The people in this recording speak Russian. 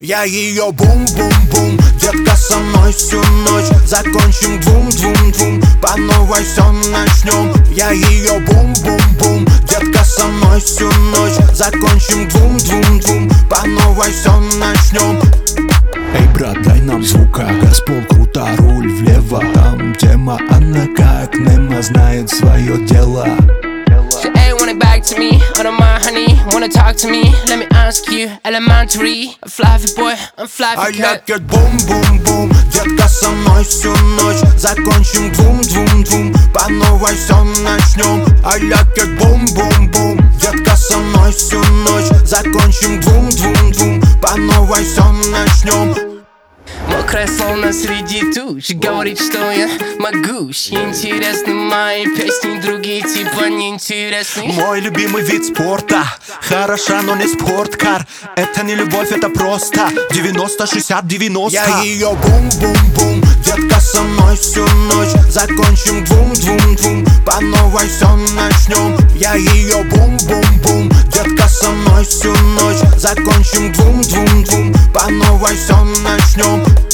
Я ее бум-бум-бум, детка со мной всю ночь. Закончим двум-двум-двум, по новой все начнем. Я ее бум-бум-бум, детка со мной всю ночь. Закончим двум-двум-двум, по новой все начнем. Эй, брат, дай нам звука, Газпол круто, руль влево. Там тема, она как Немо знает свое дело. Hey, want it back to me, I don't mind, honey. Wanna talk to me, let me ask you. Elementary, I'm fluffy boy, I'm fluffy А я cut. как бум-бум-бум, детка со мной всю ночь. Закончим двум-двум-двум, по новой все начнем. А я как бум-бум-бум, детка со мной всю ночь. Закончим двум-двум-двум, по новой все начнем. Мокрая словно среди туч, говорит, что я могуч. Интересны мои песни, другие типа неинтересны. Мой любимый вид спорта, хороша, но не спорткар. Это не любовь, это просто 90-60-90. Я ее бум-бум-бум, детка со мной всю ночь. Закончим двум-двум-двум, по новой все начнем. Я ее бум-бум-бум, детка со мной всю ночь. Закончим двум-двум-двум, по новой все начнем.